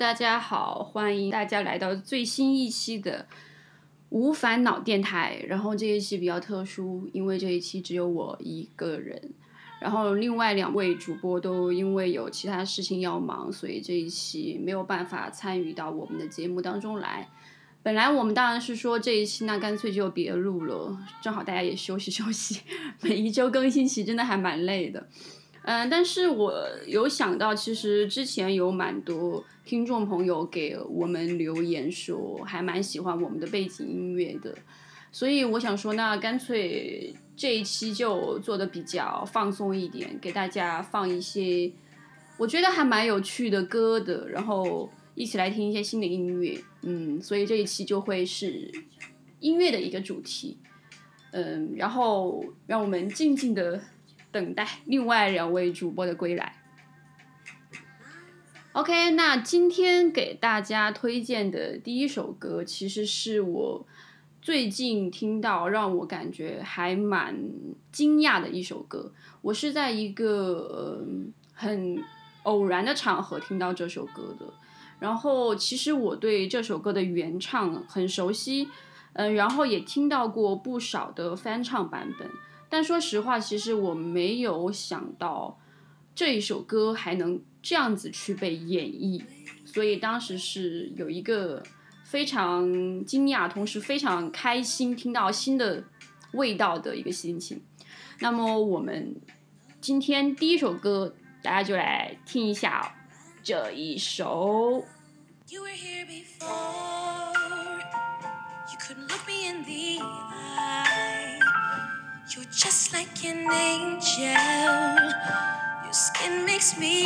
大家好，欢迎大家来到最新一期的无烦恼电台。然后这一期比较特殊，因为这一期只有我一个人，然后另外2位主播都因为有其他事情要忙，所以这一期没有办法参与到我们的节目当中来。本来我们当然是说这一期那干脆就别录了，正好大家也休息休息，每一周更新期真的还蛮累的。但是我有想到，其实之前有蛮多听众朋友给我们留言说还蛮喜欢我们的背景音乐的，所以我想说那干脆这一期就做的比较放松一点，给大家放一些我觉得还蛮有趣的歌的，然后一起来听一些新的音乐。所以这一期就会是音乐的一个主题。然后让我们静静的等待另外2位主播的归来。OK， 那今天给大家推荐的第一首歌，其实是我最近听到让我感觉还蛮惊讶的一首歌。我是在一个很偶然的场合听到这首歌的，然后其实我对这首歌的原唱很熟悉，然后也听到过不少的翻唱版本。但说实话，其实我没有想到这一首歌还能这样子去被演绎，所以当时是有一个非常惊讶，同时非常开心听到新的味道的一个心情。那么我们今天第一首歌，大家就来听一下这一首。You were here before, you couldn't look me in the eye, you're just like an angel, your skin makes me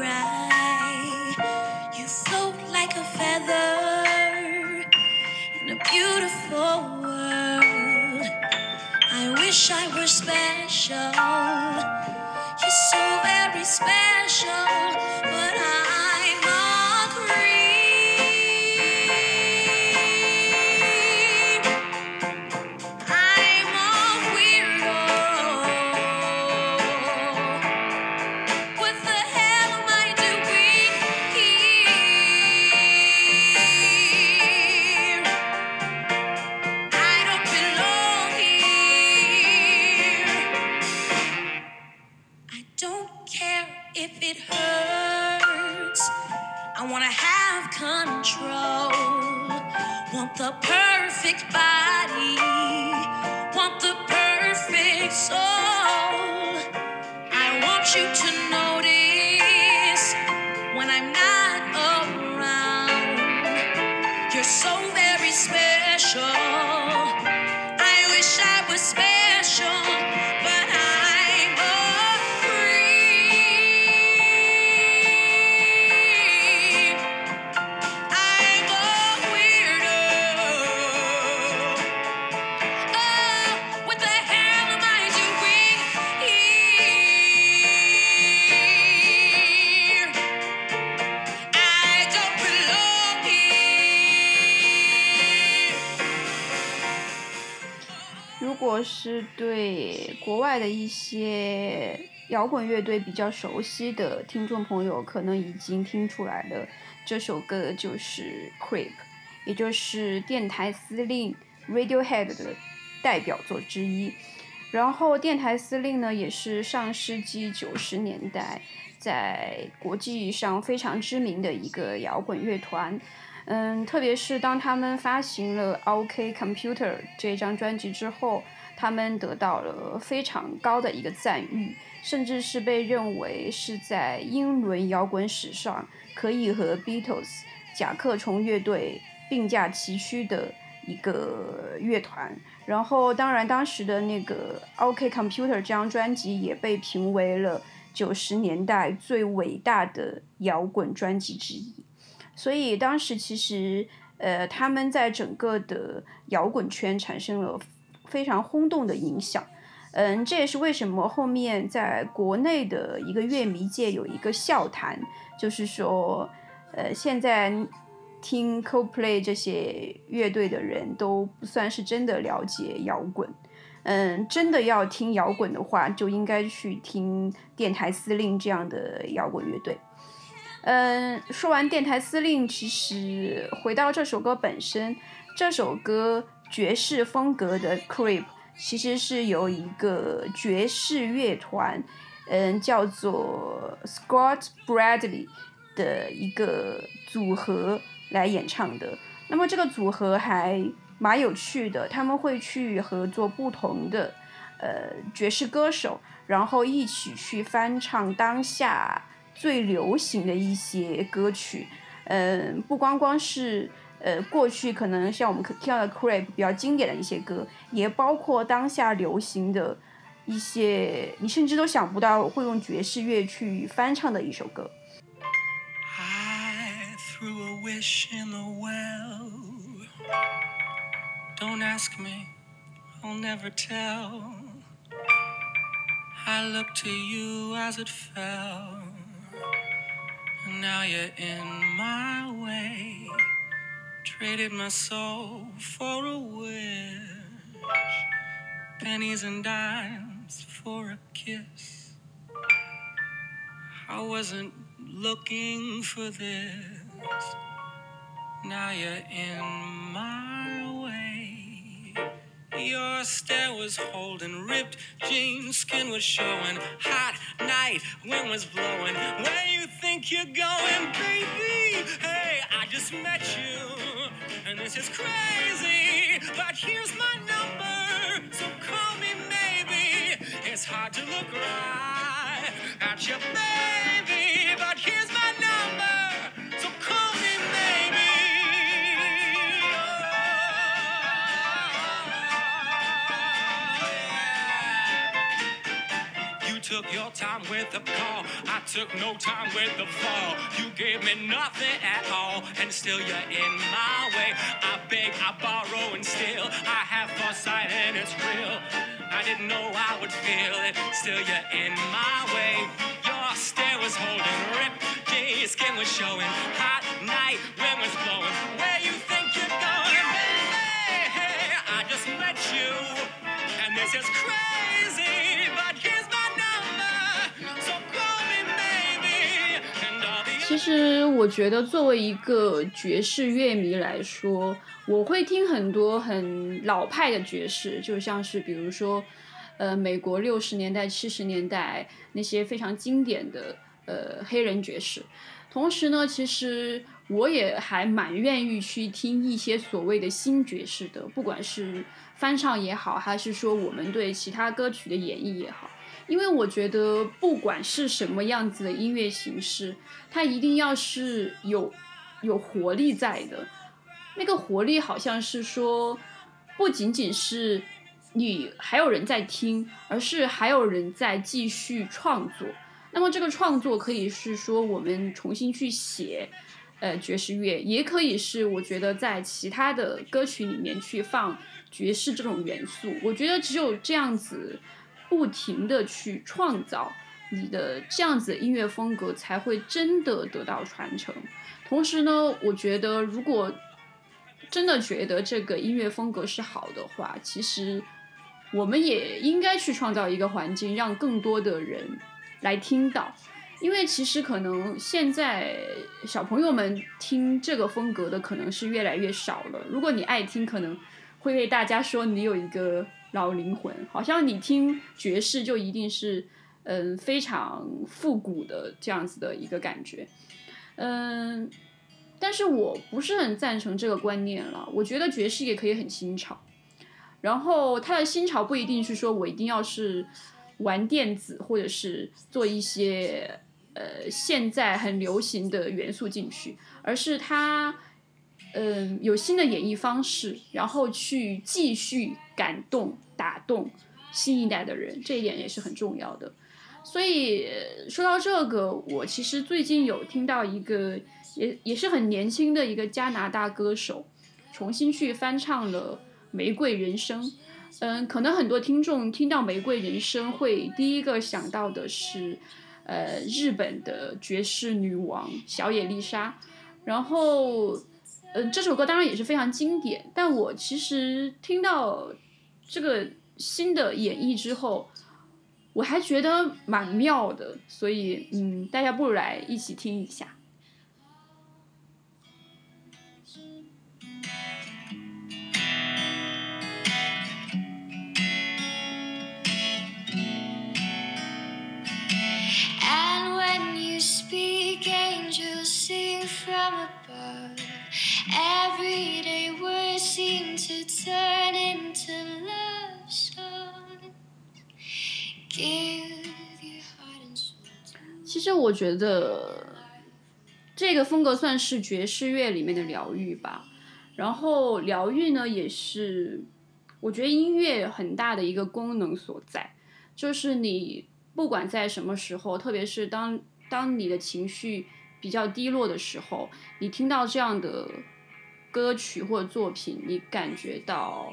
cry, you float like a feather in a beautiful world, I wish I were special, you're so very special, but I'm a creep, I'm a weirdo, what the hell am I doing here? I don't belong here. I don't care if it hurts, I wanna have control, want the perfect body, want the perfect soul, I want you to notice when I'm not around, you're so very special, I wish I was special, but I'm a creep, I'm a weirdo, oh, what the hell am I doing here? I don't belong here. 如果是对国外的一些摇滚乐队比较熟悉的听众朋友，可能已经听出来了，这首歌就是 Creep， 也就是电台司令 Radiohead 的代表作之一。然后电台司令呢，也是上世纪90年代在国际上非常知名的一个摇滚乐团。特别是当他们发行了 OK Computer 这张专辑之后，他们得到了非常高的一个赞誉，甚至是被认为是在英伦摇滚史上可以和 Beatles 甲壳虫乐队并驾齐驱的一个乐团。然后当然当时的那个 OK Computer 这张专辑也被评为了90年代最伟大的摇滚专辑之一。所以当时其实他们在整个的摇滚圈产生了非常轰动的影响。这也是为什么后面在国内的一个乐迷界有一个笑谈，就是说现在听 Coldplay 这些乐队的人都不算是真的了解摇滚。真的要听摇滚的话，就应该去听电台司令这样的摇滚乐队。 说完电台司令，其实回到这首歌本身，这首歌爵士风格的 Creep 其实是由一个爵士乐团，叫做 Scott Bradley 的一个组合来演唱的。那么这个组合还蛮有趣的，他们会去合作不同的爵士歌手，然后一起去翻唱当下最流行的一些歌曲。不光光是过去可能像我们听到的 Creep 比较经典的一些歌，也包括当下流行的一些你甚至都想不到会用爵士乐去翻唱的一首歌。 I threw a wish in the well. Don't ask me, I'll never tell. I looked to you as it fell, and now you're in my way. Traded my soul for a wish, pennies and dimes for a kiss. I wasn't looking for this. Now you're in my way. Your stare was holding, ripped jeans, skin was showing. Hot night, wind was blowing. Where you think you're going, baby? Hey, I just met you, and this is crazy. But here's my number, so call me maybe. It's hard to look right at you, baby. But here's my number, so call me maybe. You took your time with the call, I took no time with the fall. You gave me nothing at all, and still you're in my way. I beg, I borrow, and still I have foresight, and it's real. I didn't know I would feel it, still you're in my way. Your stare was holding, ripped jeans, skin was showing. Hot night, wind was blowing. Where you think you're going, baby? Hey, I just met you, and this is crazy. But here's my number, so call me maybe. And all the 其实我觉得作为一个爵士乐迷来说，我会听很多很老派的爵士，就像是比如说美国60年代70年代那些非常经典的黑人爵士。同时呢，其实我也还蛮愿意去听一些所谓的新爵士的，不管是翻唱也好，还是说我们对其他歌曲的演绎也好。因为我觉得不管是什么样子的音乐形式，它一定要是有活力在的。那个活力好像是说，不仅仅是你还有人在听，而是还有人在继续创作。那么这个创作可以是说我们重新去写爵士乐，也可以是我觉得在其他的歌曲里面去放爵士这种元素。我觉得只有这样子不停的去创造你的这样子的音乐风格，才会真的得到传承。同时呢，我觉得如果真的觉得这个音乐风格是好的话，其实我们也应该去创造一个环境，让更多的人来听到。因为其实可能现在小朋友们听这个风格的可能是越来越少了。如果你爱听，可能会被大家说你有一个老灵魂，好像你听爵士就一定是非常复古的这样子的一个感觉。但是我不是很赞成这个观念了。我觉得爵士也可以很新潮，然后它的新潮不一定是说我一定要是玩电子，或者是做一些现在很流行的元素进去，而是它有新的演绎方式，然后去继续感动打动新一代的人，这一点也是很重要的。所以说到这个，我其实最近有听到一个也是很年轻的一个加拿大歌手重新去翻唱了玫瑰人生。可能很多听众听到玫瑰人生会第一个想到的是日本的爵士女王小野丽莎。然后这首歌当然也是非常经典，但我其实听到这个新的演绎之后，我还觉得蛮妙的，所以大家不如来一起听一下。 其实我觉得这个风格算是爵士乐里面的疗愈吧。然后疗愈呢，也是我觉得音乐很大的一个功能所在，就是你不管在什么时候，特别是当你的情绪比较低落的时候，你听到这样的歌曲或者作品，你感觉到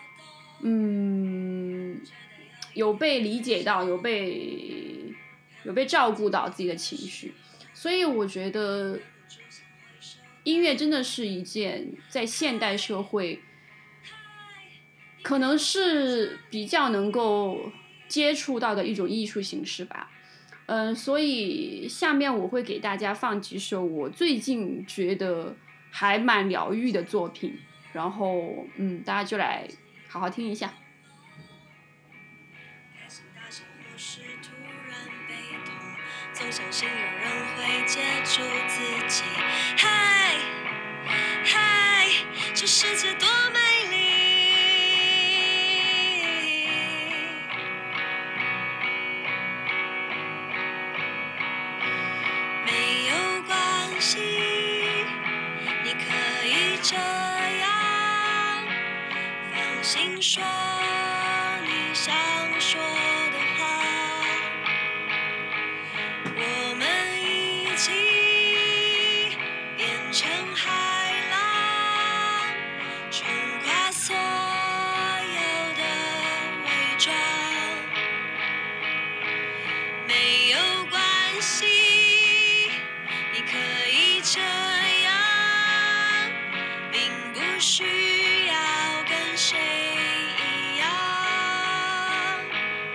有被理解到，有被照顾到自己的情绪。所以我觉得音乐真的是一件在现代社会可能是比较能够接触到的一种艺术形式吧。所以下面我会给大家放几首我最近觉得还蛮疗愈的作品，然后大家就来好好听一下。 总相信有人会接住自己。嗨嗨，这世界多美丽。没有关系，你可以这样放心说你想说的话。我们一起变成海浪，冲垮所有的伪装。没有关系，你可以这样，并不需要跟谁一样。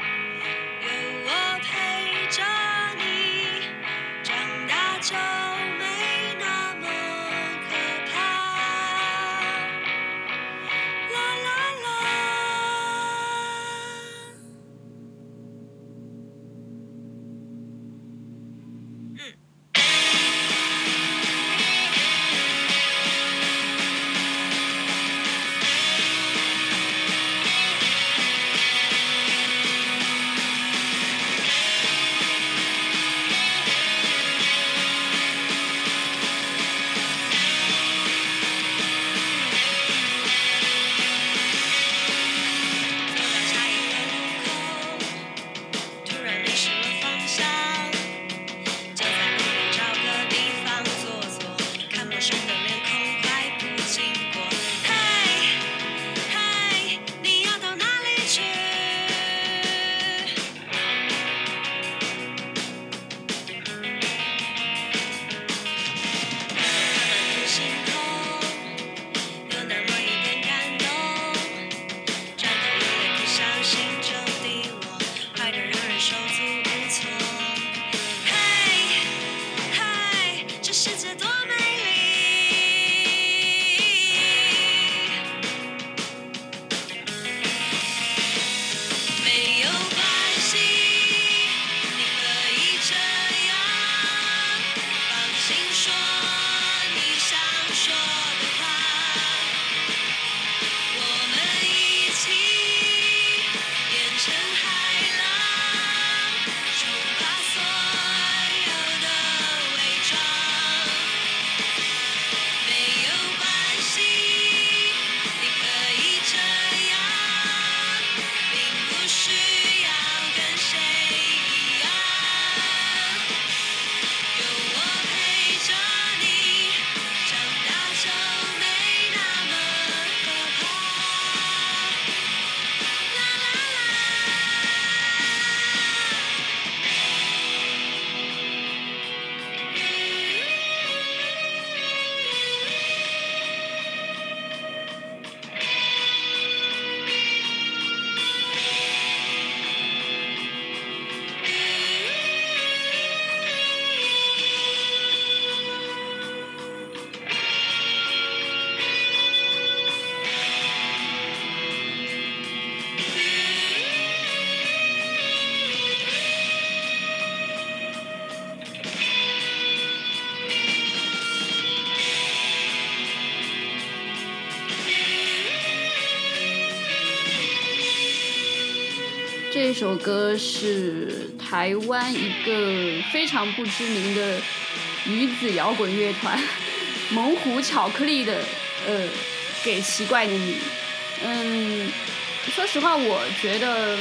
这首歌是台湾一个非常不知名的女子摇滚乐团猛虎巧克力的给奇怪的你。说实话我觉得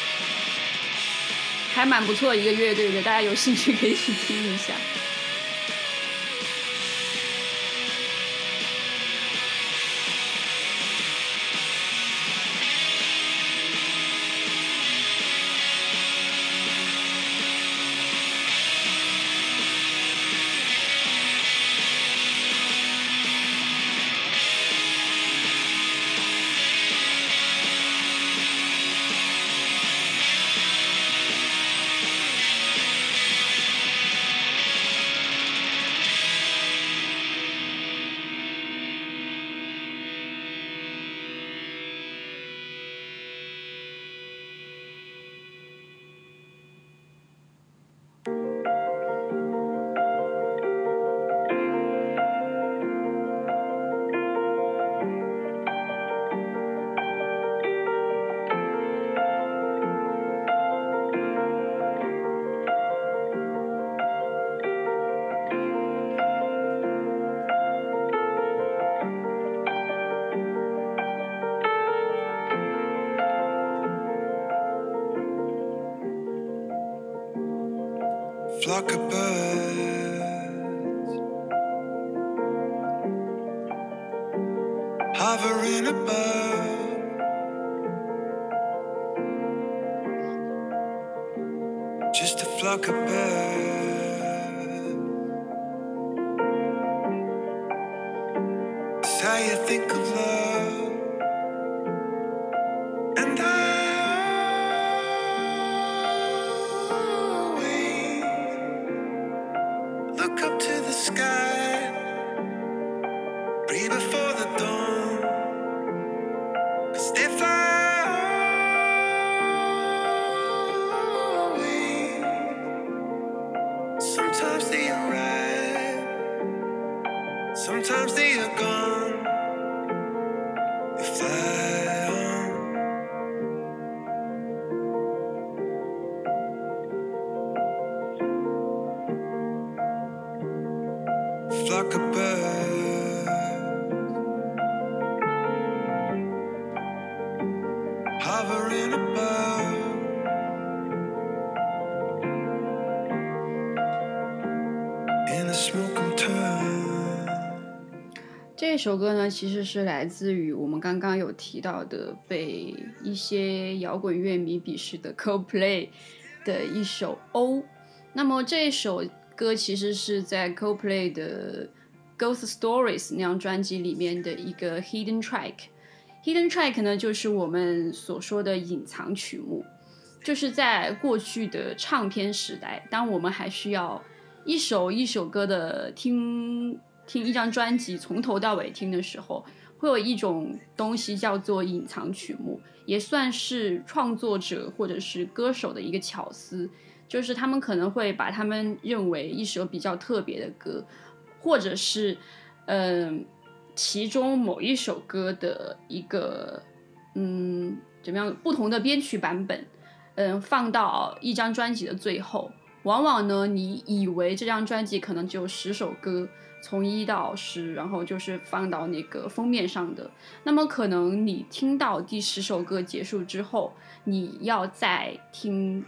还蛮不错一个乐队的，大家有兴趣可以去听一下。 Flock of birds hovering above, just a flock of birds. It's how you think of love, and I look up to the sky, breathe before the dawn, 'cause they fly away. Sometimes they arrive, sometimes they are gone. They fly on. Flock of birds hovering above, in the smoke and turn. 这首歌呢，其实是来自于我们刚刚有提到的被一些摇滚乐迷鄙视的 Coldplay 的一首《O》。那么这首歌其实是在 Coldplay 的 Ghost Stories 那张专辑里面的一个 Hidden Track。Hidden Track 呢，就是我们所说的隐藏曲目，就是在过去的唱片时代，当我们还需要一首一首歌的听一张专辑从头到尾听的时候，会有一种东西叫做隐藏曲目，也算是创作者或者是歌手的一个巧思，就是他们可能会把他们认为一首比较特别的歌，或者是其中某一首歌的一个怎么样不同的编曲版本放到一张专辑的最后。往往呢你以为这张专辑可能只有10首歌，从1到10，然后就是放到那个封面上的，那么可能你听到第10首歌结束之后，你要再听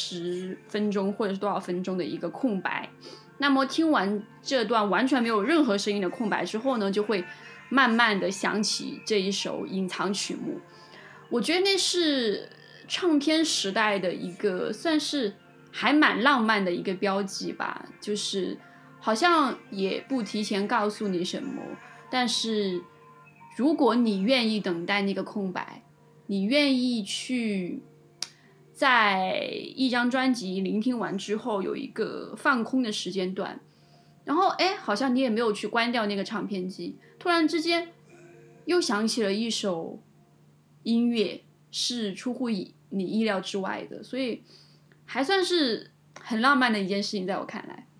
10分钟或者是多少分钟的一个空白，那么听完这段完全没有任何声音的空白之后呢，就会慢慢的响起这一首隐藏曲目。我觉得那是唱片时代的一个算是还蛮浪漫的一个标记吧，就是好像也不提前告诉你什么，但是如果你愿意等待那个空白，你愿意去在一张专辑聆听完之后有一个放空的时间段，然后好像你也没有去关掉那个唱片机，突然之间又响起了一首音乐，是出乎你意料之外的，所以还算是很浪漫的一件事情，在我看来。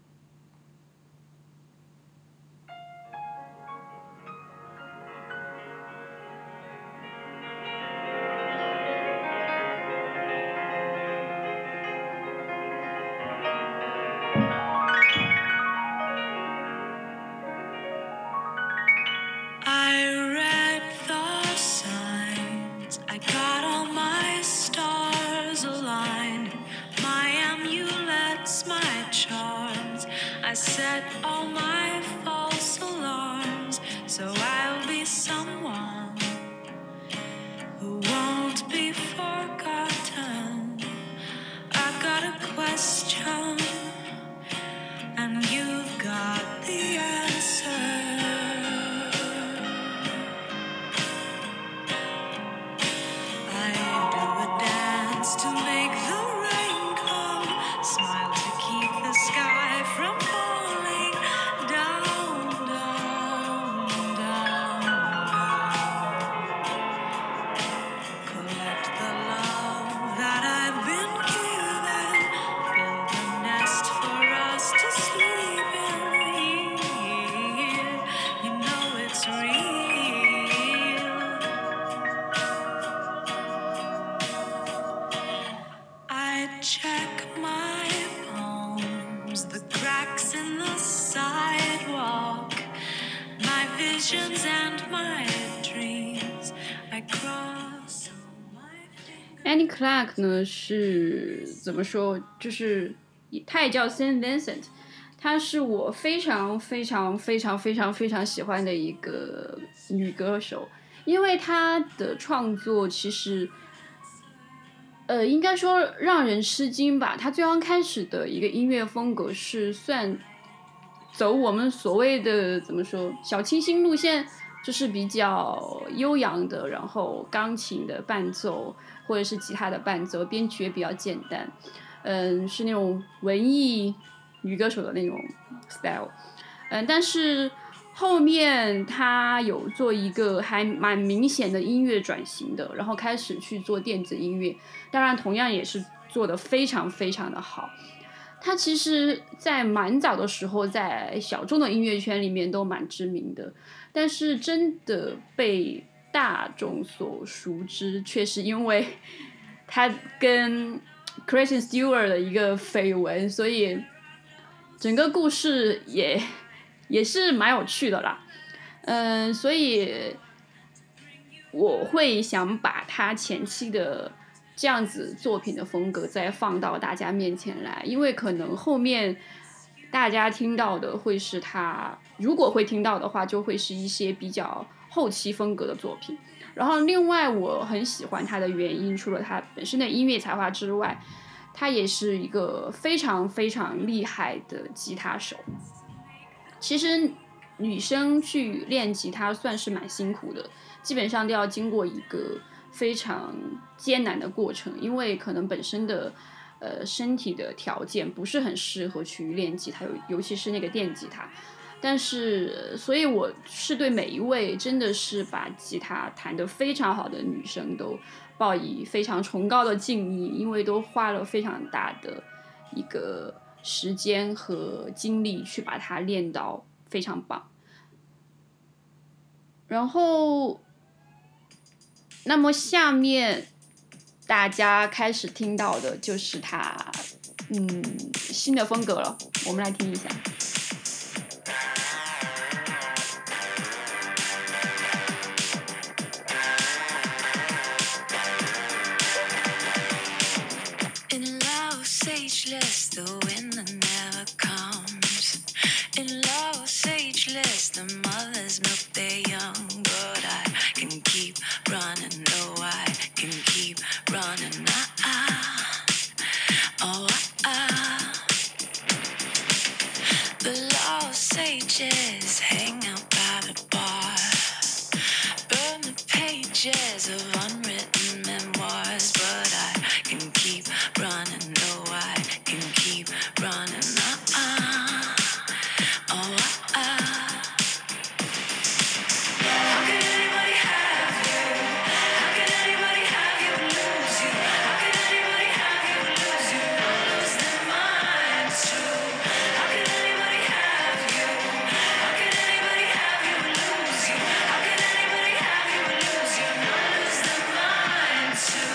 I set all my false alarms, so I'll be someone who won't be forgotten. I've got a question, and you've got the answer. I do a dance to make the rain come, smile to keep the sky from falling down, down, down, down. Collect the love that I've been given, build a nest for us to sleep in here. You know it's real. I check my palms, the cracks in the sidewalk, my visions and my dreams. I cross my Annie Clark 呢是怎么说？就是她也叫 Saint Vincent，她是我非常非常非常非常非常喜欢的一个女歌手，因为她的创作其实。应该说让人吃惊吧。他最刚开始的一个音乐风格是算走我们所谓的怎么说小清新路线，就是比较悠扬的，然后钢琴的伴奏或者是吉他的伴奏，编曲也比较简单。是那种文艺女歌手的那种 style。但是后面他有做一个还蛮明显的音乐转型的，然后开始去做电子音乐，当然同样也是做得非常非常的好。他其实在蛮早的时候在小众的音乐圈里面都蛮知名的，但是真的被大众所熟知却是因为他跟 Kristen Stewart 的一个绯闻，所以整个故事也是蛮有趣的啦。所以我会想把他前期的这样子作品的风格再放到大家面前来，因为可能后面大家听到的会是他，如果会听到的话，就会是一些比较后期风格的作品。然后另外我很喜欢他的原因，除了他本身的音乐才华之外，他也是一个非常非常厉害的吉他手。其实女生去练吉他算是蛮辛苦的，基本上都要经过一个非常艰难的过程，因为可能本身的身体的条件不是很适合去练吉他，尤其是那个电吉他。但是所以我是对每一位真的是把吉他弹得非常好的女生都抱以非常崇高的敬意，因为都花了非常大的一个时间和精力去把它练到非常棒。然后那么下面大家开始听到的就是他新的风格了，我们来听一下。 Ageless, the winter never comes. In love, ageless, the mothers milk their young. But I can keep running, no, I can keep running. The lost sages hang out by the bar, burn the pages of unwritten memoirs. But I can keep running, no, I can keep running. How could anybody have you? How could anybody have you and lose you? How could anybody have you and lose you? Not lose their minds too. How could anybody have you? How could anybody have you and lose you? How could anybody have you and lose you? Not lose their minds too.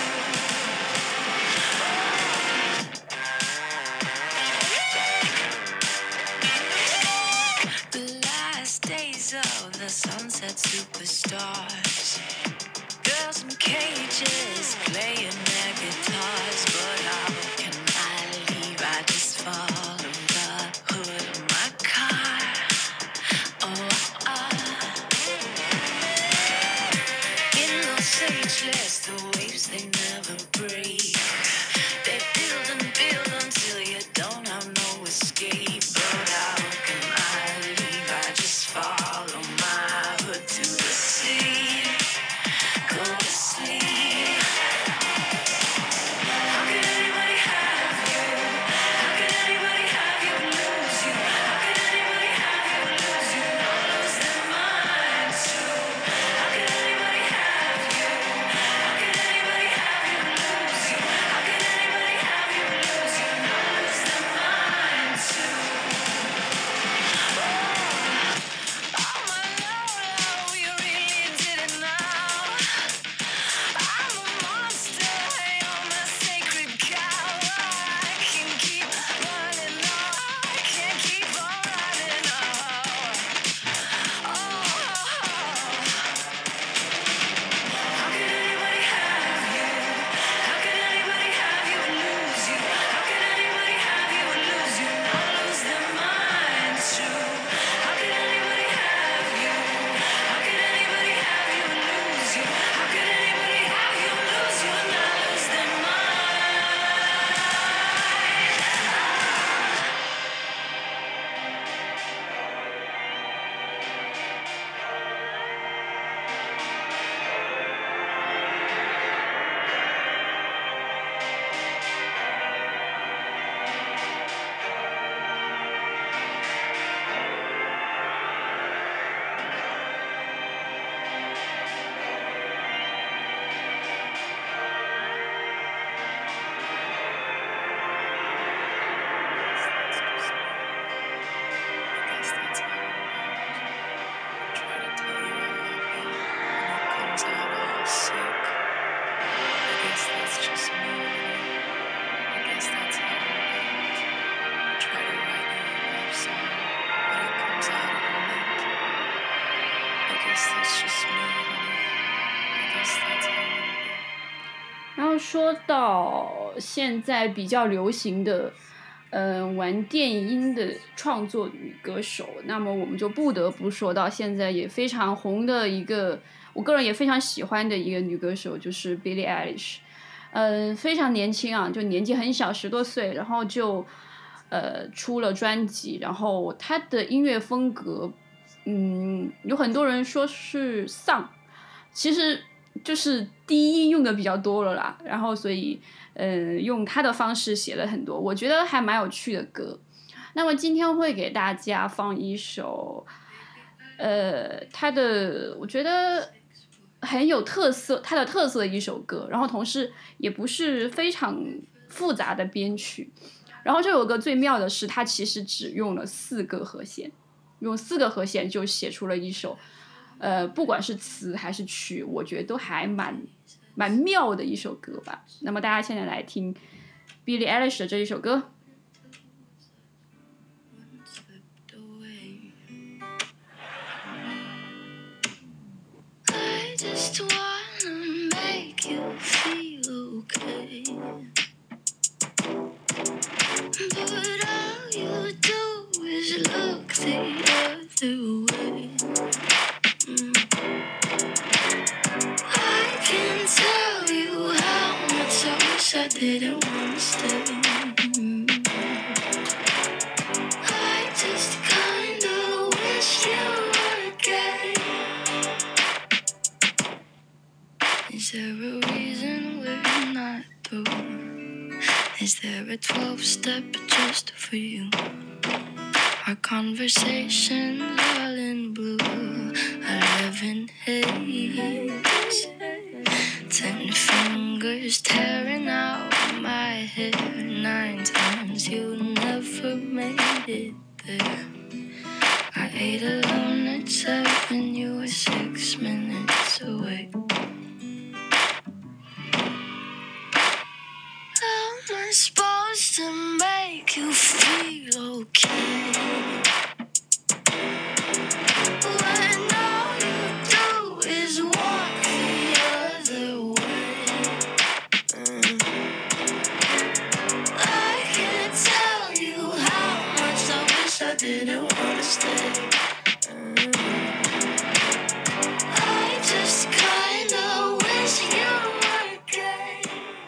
The last days of the sunset superstars, girls in cages playing their guitars. But how can I leave? I just follow the hood of my guess that's how it is. I try to write you a love song, but it comes out of a mint. I guess that's just me, honey. I guess that's how it is. 然后说到现在比较流行的，玩电音的创作女歌手，那么我们就不得不说到现在也非常红的一个，我个人也非常喜欢的一个女歌手，就是 Billie Eilish。非常年轻啊，就年纪很小，10多岁，然后就出了专辑，然后她的音乐风格，有很多人说是丧，其实就是低音用的比较多了啦，然后所以用他的方式写了很多，我觉得还蛮有趣的歌。那么今天会给大家放一首，他的我觉得很有特色，他的特色的一首歌，然后同时也不是非常复杂的编曲。然后这首歌最妙的是，它其实只用了4个和弦，用4个和弦就写出了一首。不管是词还是曲，我觉得都还蛮妙的一首歌吧。那么大家现在来听 Billie Eilish 的这一首歌。 I just wanna make you feel okay, but all you do is look the other way. I can tell you how much I wish I didn't wanna stay. I just kinda wish you were gay. Is there a reason we're not through? Is there a 12-step just for you? Our conversations all in blue. I live in haze. 10 fingers tearing out my hair. 9 times you never made it there. I ate alone at 7, you were 6 minutes away. How am I supposed to make you feel okay when all you do is walk the other way? I can't tell you how much I wish I didn't wanna stay. I just kinda wish you were gay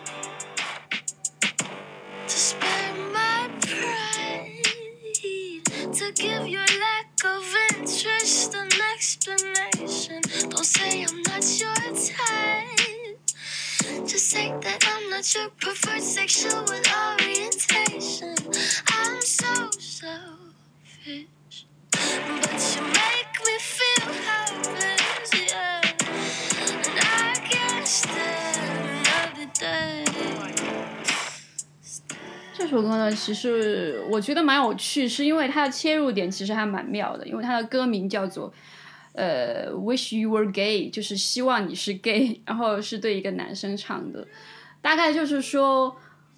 to spare my pride, to give your lack of interest an explanation. Don't say I'm not your type, just say that I'm not your preferred sexual orientation. I'm so selfish, but you make me feel helpless, yeah. And I can't stand another day. 这首歌呢，其实我觉得蛮有趣，是因为它的切入点其实还蛮妙的，因为它的歌名叫做Wish You Were Gay， 就是希望你是 gay， 然后是对一个男生唱的，大概就是说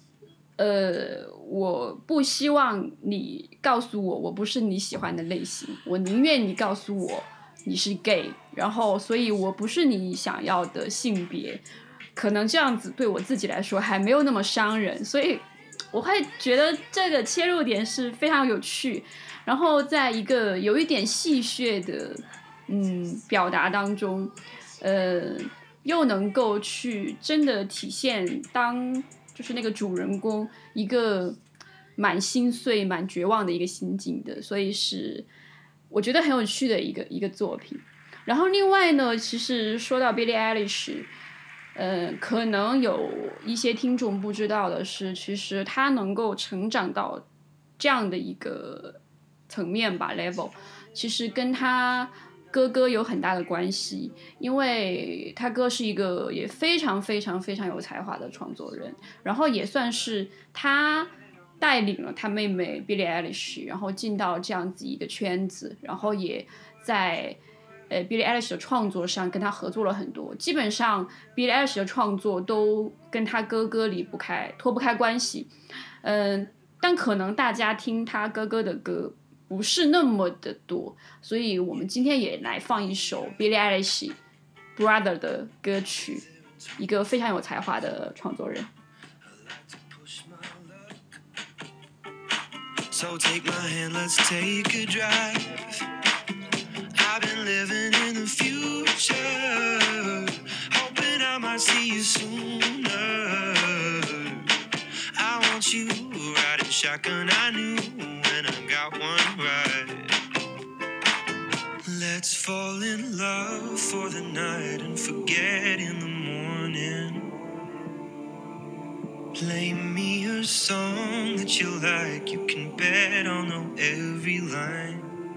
我不希望你告诉我我不是你喜欢的类型，我宁愿你告诉我你是 gay， 然后所以我不是你想要的性别，可能这样子对我自己来说还没有那么伤人，所以我会觉得这个切入点是非常有趣，然后在一个有一点戏谑的表达当中，又能够去真的体现当就是那个主人公一个蛮心碎蛮绝望的一个心境的，所以是我觉得很有趣的一个作品。然后另外呢，其实说到 Billie Eilish，可能有一些听众不知道的是，其实他能够成长到这样的一个层面吧 level， 其实跟他哥哥有很大的关系，因为他哥是一个也非常非常非常有才华的创作人，然后也算是他带领了他妹妹 Billie Eilish， 然后进到这样子一个圈子，然后也在 Billie Eilish 的创作上跟他合作了很多，基本上 Billie Eilish 的创作都跟他哥哥脱不开关系。但可能大家听他哥哥的歌不是那么的多，所以我们今天也来放一首 Billie Eilish Brother 的歌曲，一个非常有才华的创作人。 So take my hand, let's take a drive. I've been living in the future, hoping I might see you sooner. I want you riding shotgun, I knew when I got one right. Let's fall in love for the night and forget in the morning. Play me a song that you like, you can bet I'll know every line.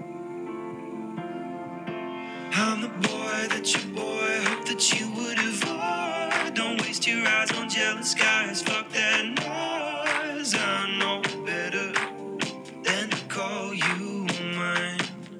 I'm the boy that your boy hoped that you would avoid. Don't waste your eyes on jealous guys, fuck that noise. I know better than to call you mine.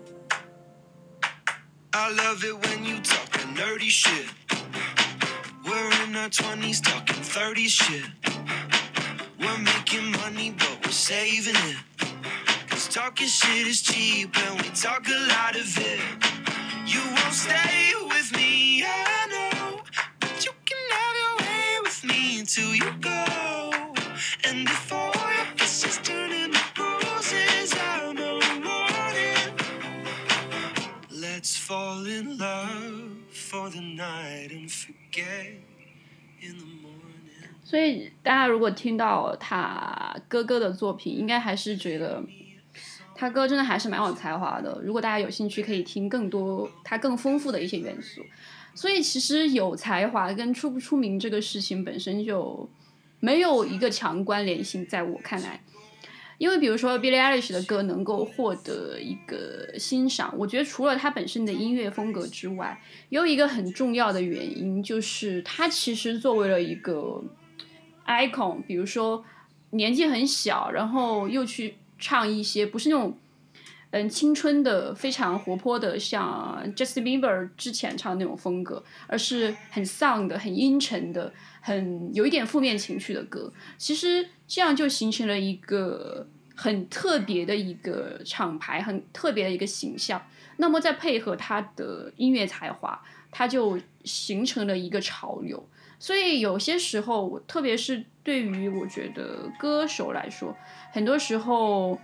I love it when you talk that nerdy shit. We're in our 20s talking 30s shit. We're making money but we're saving it, 'cause talking shit is cheap and we talk a lot of it. You won't stay with me, I know, but you can have your way with me until you go. And if all your kisses turn into bruises, I'll know morning. Let's fall in love for the night and forget in the morning. 所以大家如果听到他哥哥的作品，应该还是觉得他哥真的还是蛮有才华的。如果大家有兴趣，可以听更多他更丰富的一些元素。所以其实有才华跟出不出名这个事情本身就没有一个强关联性，在我看来。因为比如说 Billie Eilish 的歌能够获得一个欣赏，我觉得除了他本身的音乐风格之外，有一个很重要的原因，就是他其实作为了一个 icon， 比如说年纪很小，然后又去唱一些不是那种青春的非常活泼的像 Justin Bieber 之前唱的那种风格，而是很丧的很阴沉的很有一点负面情绪的歌。其实这样就形成了一个很特别的一个厂牌，很特别的一个形象。那么再配合他的音乐才华，他就形成了一个潮流。所以有些时候，特别是对于我觉得歌手来说，很多时候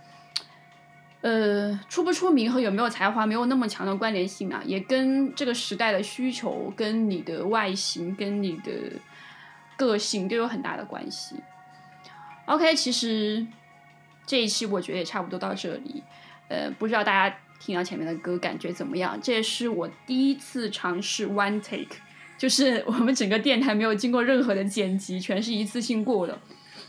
出不出名和有没有才华没有那么强的关联性啊，也跟这个时代的需求跟你的外形跟你的个性都有很大的关系。 OK， 其实这一期我觉得也差不多到这里。不知道大家听到前面的歌感觉怎么样？这也是我第一次尝试 one take， 就是我们整个电台没有经过任何的剪辑，全是一次性过的。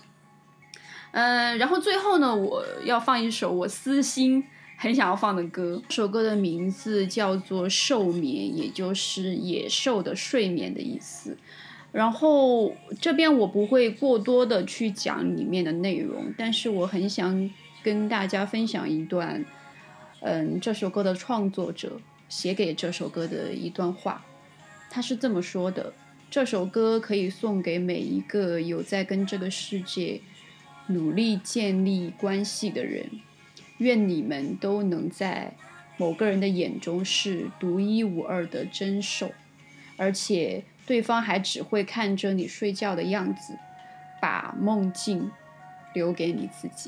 然后最后呢，我要放一首我私心很想要放的歌。这首歌的名字叫做兽眠，也就是野兽的睡眠的意思。然后这边我不会过多的去讲里面的内容，但是我很想跟大家分享一段这首歌的创作者写给这首歌的一段话。他是这么说的：这首歌可以送给每一个有在跟这个世界努力建立关系的人，愿你们都能在某个人的眼中是独一无二的珍兽，而且对方还只会看着你睡觉的样子，把梦境留给你自己。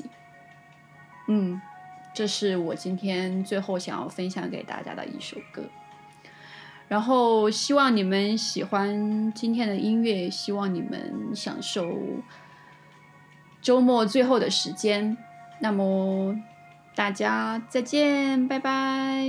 这是我今天最后想要分享给大家的一首歌。然后希望你们喜欢今天的音乐，希望你们享受周末最后的时间。那么大家再见，拜拜。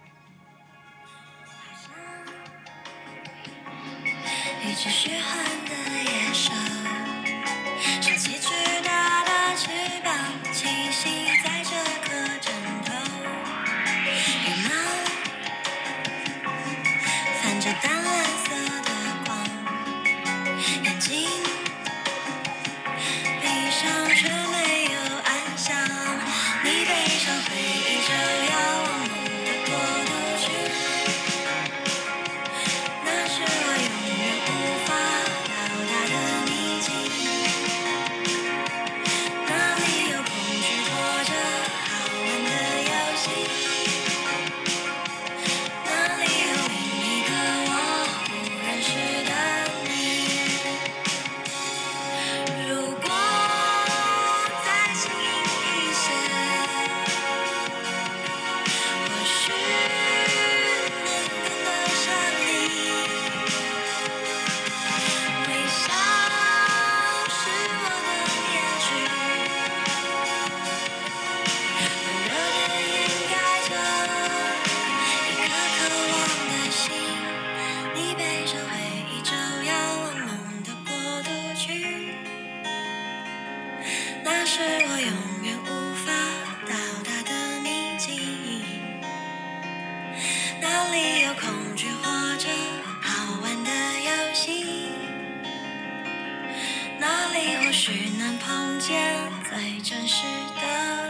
一只血汗的野兽，撑起巨大的翅膀，栖息在这颗枕头。羽毛泛着淡蓝色的光，眼睛闭上却没有安详。你背上回忆着要往梦的国度去。 碰见最真实的